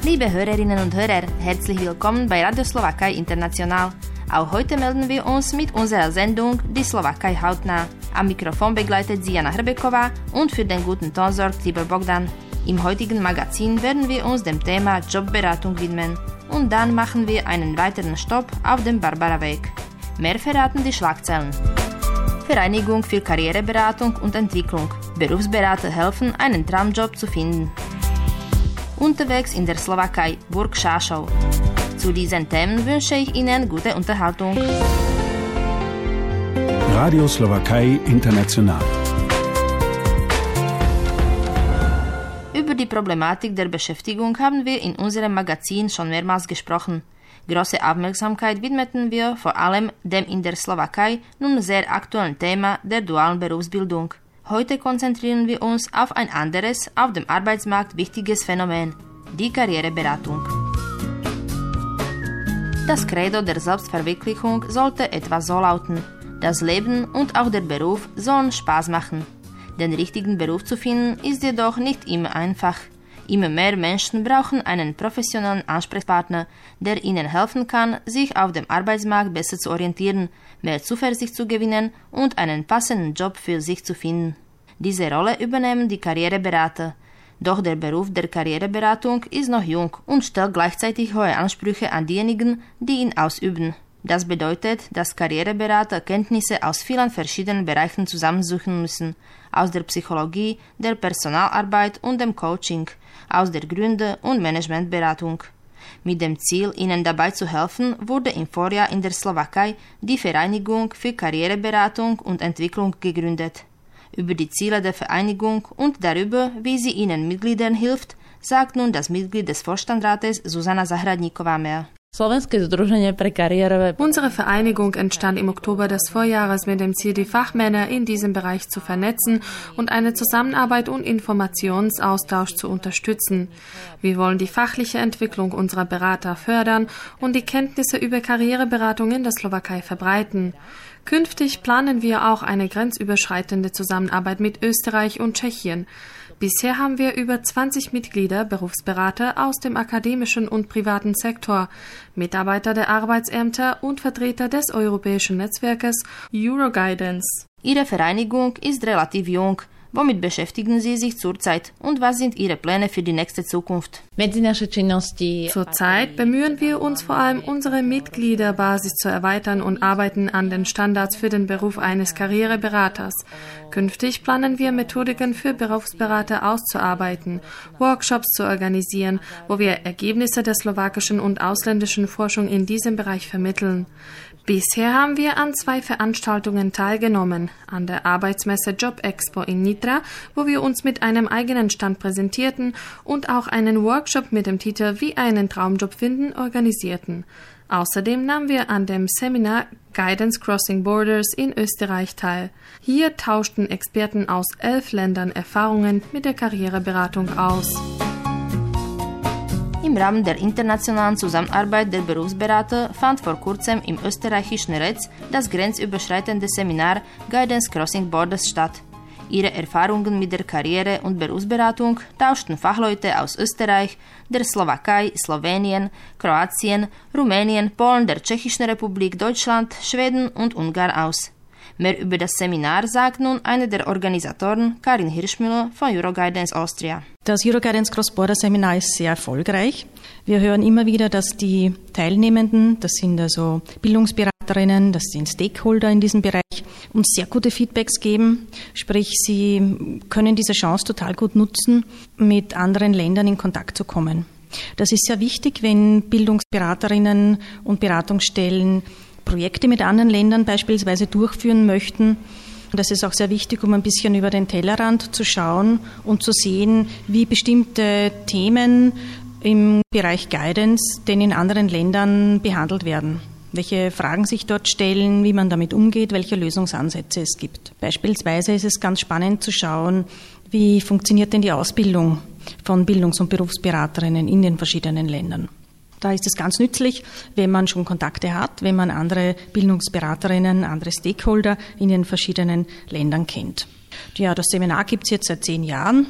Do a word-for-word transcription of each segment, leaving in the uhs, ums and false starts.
Liebe Hörerinnen und Hörer, herzlich willkommen bei Radio Slowakei International. Auch heute melden wir uns mit unserer Sendung Die Slowakei hautnah. Am Mikrofon begleitet sie Jana Hrbeková und für den guten Ton sorgt Tibor Bogdan. Im heutigen Magazin werden wir uns dem Thema Jobberatung widmen. Und dann machen wir einen weiteren Stopp auf dem Barbara-Weg. Mehr verraten die Schlagzeilen. Vereinigung für Karriereberatung und Entwicklung. Berufsberater helfen, einen Traumjob zu finden. Unterwegs in der Slowakei, Burg Šášov. Zu diesen Themen wünsche ich Ihnen gute Unterhaltung. Radio Slowakei International. Über die Problematik der Beschäftigung haben wir in unserem Magazin schon mehrmals gesprochen. Große Aufmerksamkeit widmeten wir vor allem dem in der Slowakei nun sehr aktuellen Thema der dualen Berufsbildung. Heute konzentrieren wir uns auf ein anderes, auf dem Arbeitsmarkt wichtiges Phänomen, die Karriereberatung. Das Credo der Selbstverwirklichung sollte etwa so lauten: Das Leben und auch der Beruf sollen Spaß machen. Den richtigen Beruf zu finden ist jedoch nicht immer einfach. Immer mehr Menschen brauchen einen professionellen Ansprechpartner, der ihnen helfen kann, sich auf dem Arbeitsmarkt besser zu orientieren, mehr Zuversicht zu gewinnen und einen passenden Job für sich zu finden. Diese Rolle übernehmen die Karriereberater. Doch der Beruf der Karriereberatung ist noch jung und stellt gleichzeitig hohe Ansprüche an diejenigen, die ihn ausüben. Das bedeutet, dass Karriereberater Kenntnisse aus vielen verschiedenen Bereichen zusammensuchen müssen. Aus der Psychologie, der Personalarbeit und dem Coaching, aus der Gründe- und Managementberatung. Mit dem Ziel, ihnen dabei zu helfen, wurde im Vorjahr in der Slowakei die Vereinigung für Karriereberatung und Entwicklung gegründet. Über die Ziele der Vereinigung und darüber, wie sie ihren Mitgliedern hilft, sagt nun das Mitglied des Vorstandsrates Zuzana Zahradníková mehr. Unsere Vereinigung entstand im Oktober des Vorjahres mit dem Ziel, die Fachmänner in diesem Bereich zu vernetzen und eine Zusammenarbeit und Informationsaustausch zu unterstützen. Wir wollen die fachliche Entwicklung unserer Berater fördern und die Kenntnisse über Karriereberatung in der Slowakei verbreiten. Künftig planen wir auch eine grenzüberschreitende Zusammenarbeit mit Österreich und Tschechien. Bisher haben wir über zwanzig Mitglieder, Berufsberater aus dem akademischen und privaten Sektor, Mitarbeiter der Arbeitsämter und Vertreter des europäischen Netzwerkes Euroguidance. Ihre Vereinigung ist relativ jung. Womit beschäftigen Sie sich zurzeit und was sind Ihre Pläne für die nächste Zukunft? Zurzeit bemühen wir uns vor allem, unsere Mitgliederbasis zu erweitern und arbeiten an den Standards für den Beruf eines Karriereberaters. Künftig planen wir, Methodiken für Berufsberater auszuarbeiten, Workshops zu organisieren, wo wir Ergebnisse der slowakischen und ausländischen Forschung in diesem Bereich vermitteln. Bisher haben wir an zwei Veranstaltungen teilgenommen, an der Arbeitsmesse Job Expo in Nitra, wo wir uns mit einem eigenen Stand präsentierten und auch einen Workshop mit dem Titel Wie einen Traumjob finden organisierten. Außerdem nahmen wir an dem Seminar Guidance Crossing Borders in Österreich teil. Hier tauschten Experten aus elf Ländern Erfahrungen mit der Karriereberatung aus. Im Rahmen der internationalen Zusammenarbeit der Berufsberater fand vor kurzem im österreichischen Retz das grenzüberschreitende Seminar Guidance Crossing Borders statt. Ihre Erfahrungen mit der Karriere- und Berufsberatung tauschten Fachleute aus Österreich, der Slowakei, Slowenien, Kroatien, Rumänien, Polen, der Tschechischen Republik, Deutschland, Schweden und Ungarn aus. Mehr über das Seminar sagt nun eine der Organisatoren, Karin Hirschmüller von Euroguidance Austria. Das Euroguidance Cross-Border Seminar ist sehr erfolgreich. Wir hören immer wieder, dass die Teilnehmenden, das sind also Bildungsberaterinnen, das sind Stakeholder in diesem Bereich, uns sehr gute Feedbacks geben. Sprich, sie können diese Chance total gut nutzen, mit anderen Ländern in Kontakt zu kommen. Das ist sehr wichtig, wenn Bildungsberaterinnen und Beratungsstellen Projekte mit anderen Ländern beispielsweise durchführen möchten. Das ist auch sehr wichtig, um ein bisschen über den Tellerrand zu schauen und zu sehen, wie bestimmte Themen im Bereich Guidance denn in anderen Ländern behandelt werden. Welche Fragen sich dort stellen, wie man damit umgeht, welche Lösungsansätze es gibt. Beispielsweise ist es ganz spannend zu schauen, wie funktioniert denn die Ausbildung von Bildungs- und Berufsberaterinnen in den verschiedenen Ländern. Da ist es ganz nützlich, wenn man schon Kontakte hat, wenn man andere Bildungsberaterinnen, andere Stakeholder in den verschiedenen Ländern kennt. Ja, das Seminar gibt es jetzt seit zehn Jahren.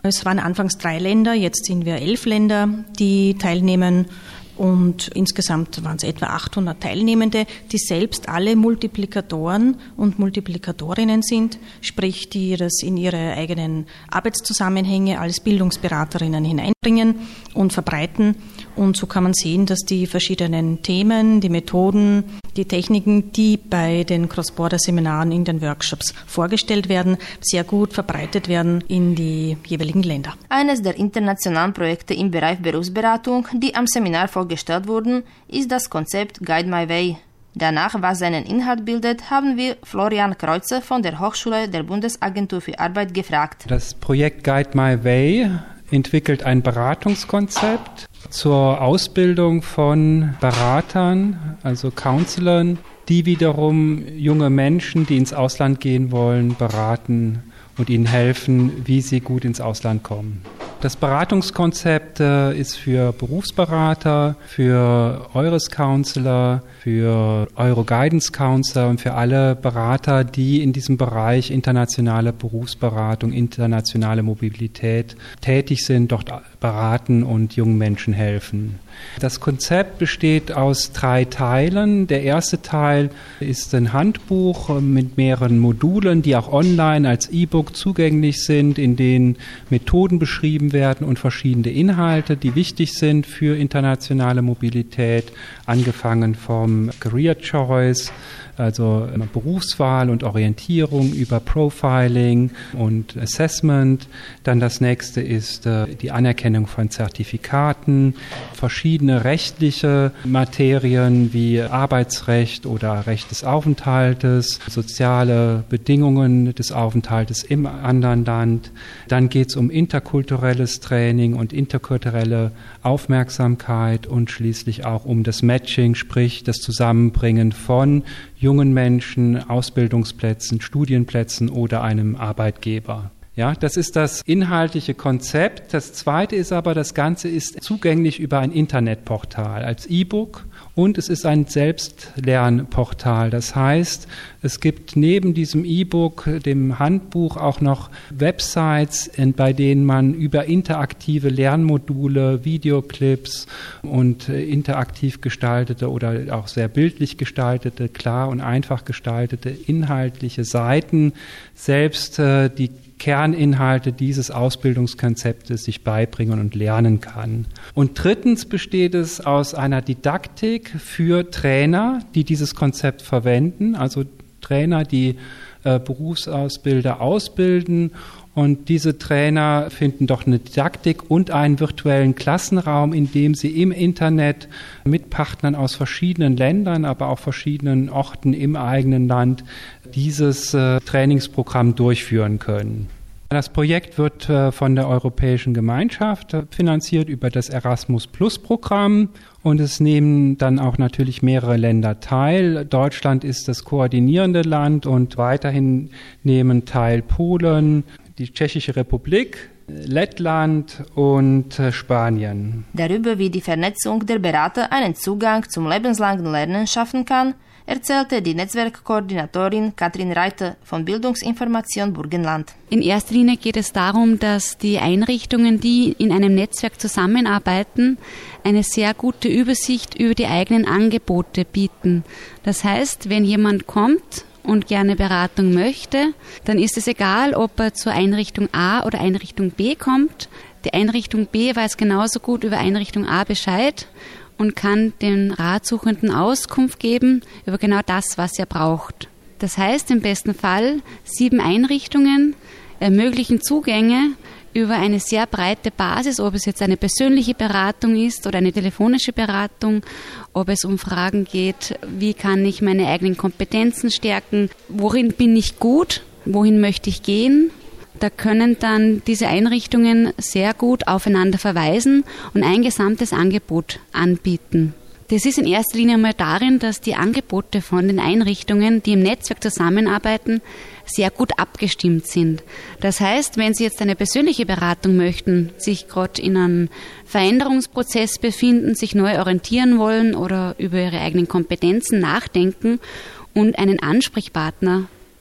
Es waren anfangs drei Länder, jetzt sind wir elf Länder, die teilnehmen. Und insgesamt waren es etwa achthundert Teilnehmende, die selbst alle Multiplikatoren und Multiplikatorinnen sind, sprich die das in ihre eigenen Arbeitszusammenhänge als Bildungsberaterinnen hineinbringen und verbreiten. Und so kann man sehen, dass die verschiedenen Themen, die Methoden, die Techniken, die bei den Cross-Border-Seminaren in den Workshops vorgestellt werden, sehr gut verbreitet werden in die jeweiligen Länder. Eines der internationalen Projekte im Bereich Berufsberatung, die am Seminar vorgestellt wurden, ist das Konzept Guide My Way. Danach, was seinen Inhalt bildet, haben wir Florian Kreuzer von der Hochschule der Bundesagentur für Arbeit gefragt. Das Projekt Guide My Way entwickelt ein Beratungskonzept zur Ausbildung von Beratern, also Counselern, die wiederum junge Menschen, die ins Ausland gehen wollen, beraten und ihnen helfen, wie sie gut ins Ausland kommen. Das Beratungskonzept äh, ist für Berufsberater, für Eures-Counselor, für Euro-Guidance-Counselor und für alle Berater, die in diesem Bereich internationale Berufsberatung, internationale Mobilität tätig sind, dort beraten und jungen Menschen helfen. Das Konzept besteht aus drei Teilen. Der erste Teil ist ein Handbuch mit mehreren Modulen, die auch online als E-Book zugänglich sind, in denen Methoden beschrieben werden und verschiedene Inhalte, die wichtig sind für internationale Mobilität, angefangen vom Career Choice, also Berufswahl und Orientierung über Profiling und Assessment. Dann das nächste ist äh, die Anerkennung von Zertifikaten, verschiedene rechtliche Materien wie Arbeitsrecht oder Recht des Aufenthaltes, soziale Bedingungen des Aufenthaltes im anderen Land. Dann geht es um interkulturelles Training und interkulturelle Aufmerksamkeit und schließlich auch um das Matching, sprich das Zusammenbringen von jungen Menschen, Ausbildungsplätzen, Studienplätzen oder einem Arbeitgeber. Ja, das ist das inhaltliche Konzept. Das zweite ist aber, das Ganze ist zugänglich über ein Internetportal als E-Book und es ist ein Selbstlernportal. Das heißt, es gibt neben diesem E-Book, dem Handbuch, auch noch Websites, bei denen man über interaktive Lernmodule, Videoclips und interaktiv gestaltete oder auch sehr bildlich gestaltete, klar und einfach gestaltete inhaltliche Seiten selbst äh, die Kerninhalte dieses Ausbildungskonzeptes sich beibringen und lernen kann. Und drittens besteht es aus einer Didaktik für Trainer, die dieses Konzept verwenden, also Trainer, die äh, Berufsausbilder ausbilden. Und diese Trainer finden doch eine Didaktik und einen virtuellen Klassenraum, in dem sie im Internet mit Partnern aus verschiedenen Ländern, aber auch verschiedenen Orten im eigenen Land dieses äh, Trainingsprogramm durchführen können. Das Projekt wird äh, von der Europäischen Gemeinschaft äh, finanziert über das Erasmus-Plus-Programm und es nehmen dann auch natürlich mehrere Länder teil. Deutschland ist das koordinierende Land und weiterhin nehmen teil Polen, die Tschechische Republik, Lettland und äh, Spanien. Darüber, wie die Vernetzung der Berater einen Zugang zum lebenslangen Lernen schaffen kann, erzählte die Netzwerkkoordinatorin Katrin Reiter von Bildungsinformation Burgenland. In erster Linie geht es darum, dass die Einrichtungen, die in einem Netzwerk zusammenarbeiten, eine sehr gute Übersicht über die eigenen Angebote bieten. Das heißt, wenn jemand kommt und gerne Beratung möchte, dann ist es egal, ob er zur Einrichtung A oder Einrichtung B kommt. Die Einrichtung B weiß genauso gut über Einrichtung A Bescheid und kann den Ratsuchenden Auskunft geben über genau das, was er braucht. Das heißt, im besten Fall, sieben Einrichtungen ermöglichen Zugänge über eine sehr breite Basis, ob es jetzt eine persönliche Beratung ist oder eine telefonische Beratung, ob es um Fragen geht, wie kann ich meine eigenen Kompetenzen stärken, worin bin ich gut, wohin möchte ich gehen. Da können dann diese Einrichtungen sehr gut aufeinander verweisen und ein gesamtes Angebot anbieten. Das ist in erster Linie mal darin, dass die Angebote von den Einrichtungen, die im Netzwerk zusammenarbeiten, sehr gut abgestimmt sind. Das heißt, wenn Sie jetzt eine persönliche Beratung möchten, sich gerade in einem Veränderungsprozess befinden, sich neu orientieren wollen oder über Ihre eigenen Kompetenzen nachdenken und einen Ansprechpartner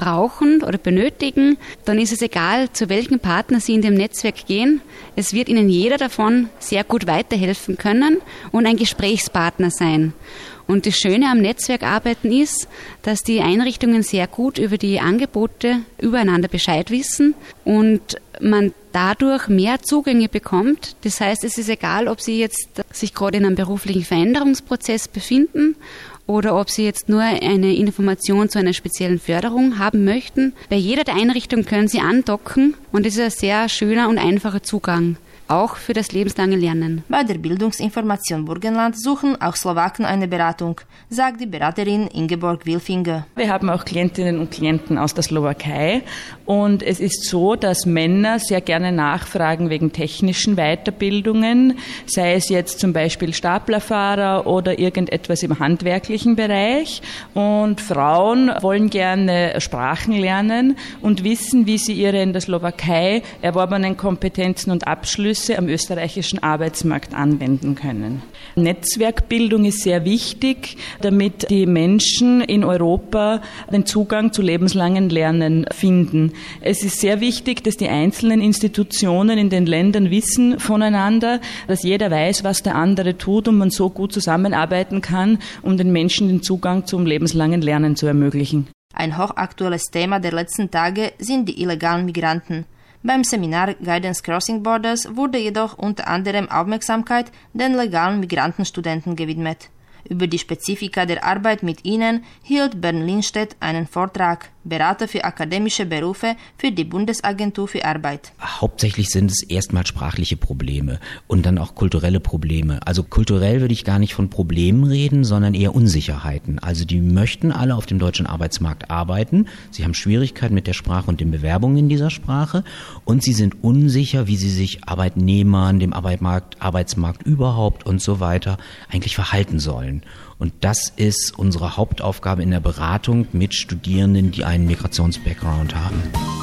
brauchen oder benötigen, dann ist es egal, zu welchem Partner Sie in dem Netzwerk gehen. Es wird Ihnen jeder davon sehr gut weiterhelfen können und ein Gesprächspartner sein. Und das Schöne am Netzwerkarbeiten ist, dass die Einrichtungen sehr gut über die Angebote übereinander Bescheid wissen und man dadurch mehr Zugänge bekommt. Das heißt, es ist egal, ob Sie jetzt sich gerade in einem beruflichen Veränderungsprozess befinden oder ob Sie jetzt nur eine Information zu einer speziellen Förderung haben möchten. Bei jeder der Einrichtungen können Sie andocken und es ist ein sehr schöner und einfacher Zugang. Auch für das lebenslange Lernen. Bei der Bildungsinformation Burgenland suchen auch Slowaken eine Beratung, sagt die Beraterin Ingeborg Wilfinger. Wir haben auch Klientinnen und Klienten aus der Slowakei und es ist so, dass Männer sehr gerne nachfragen wegen technischen Weiterbildungen, sei es jetzt zum Beispiel Staplerfahrer oder irgendetwas im handwerklichen Bereich, und Frauen wollen gerne Sprachen lernen und wissen, wie sie ihre in der Slowakei erworbenen Kompetenzen und Abschlüsse am österreichischen Arbeitsmarkt anwenden können. Netzwerkbildung ist sehr wichtig, damit die Menschen in Europa den Zugang zu lebenslangen Lernen finden. Es ist sehr wichtig, dass die einzelnen Institutionen in den Ländern wissen voneinander, dass jeder weiß, was der andere tut und man so gut zusammenarbeiten kann, um den Menschen den Zugang zum lebenslangen Lernen zu ermöglichen. Ein hochaktuelles Thema der letzten Tage sind die illegalen Migranten. Beim Seminar Guidance Crossing Borders wurde jedoch unter anderem Aufmerksamkeit den legalen Migrantenstudenten gewidmet. Über die Spezifika der Arbeit mit ihnen hielt Bernd Lindstedt einen Vortrag, Berater für akademische Berufe für die Bundesagentur für Arbeit. Hauptsächlich sind es erstmal sprachliche Probleme und dann auch kulturelle Probleme. Also kulturell würde ich gar nicht von Problemen reden, sondern eher Unsicherheiten. Also die möchten alle auf dem deutschen Arbeitsmarkt arbeiten. Sie haben Schwierigkeiten mit der Sprache und den Bewerbungen in dieser Sprache und sie sind unsicher, wie sie sich Arbeitnehmern, dem Arbeitsmarkt, Arbeitsmarkt überhaupt und so weiter eigentlich verhalten sollen. Und das ist unsere Hauptaufgabe in der Beratung mit Studierenden, die einen Migrations-Background haben.